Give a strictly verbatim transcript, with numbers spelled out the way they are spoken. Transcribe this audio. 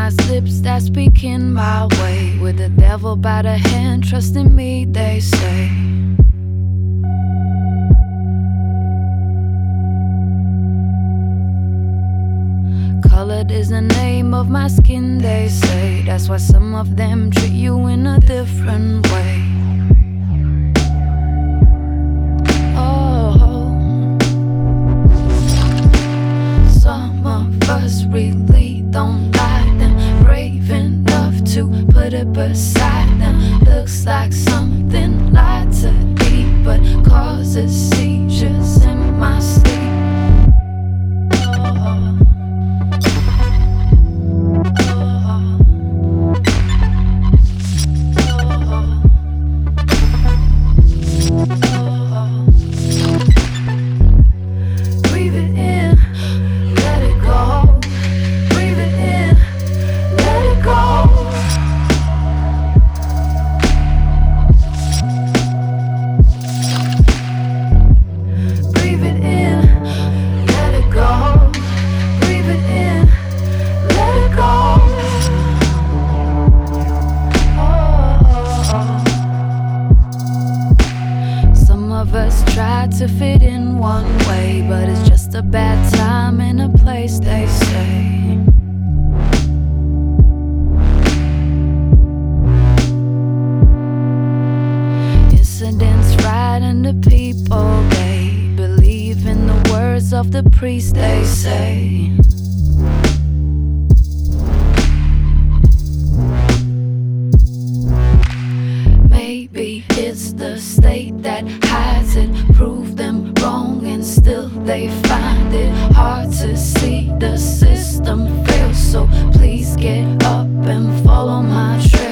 nice lips that speak in my way. With the devil by the hand, trust in me, they say. Colored is the name of my skin, they say. That's why some of them treat you in a different way. Oh, some of us really don't like them. Brave enough to put it beside them. Looks like something light to eat, but causes seizures in my sleep. Try to fit in one way, but it's just a bad time in a place, they say. Incidents frighten the people, they believe in the words of the priest, they say. Maybe it's the state that hides it. Prove them wrong and still they find it hard to see the system fail. So please get up and follow my trail.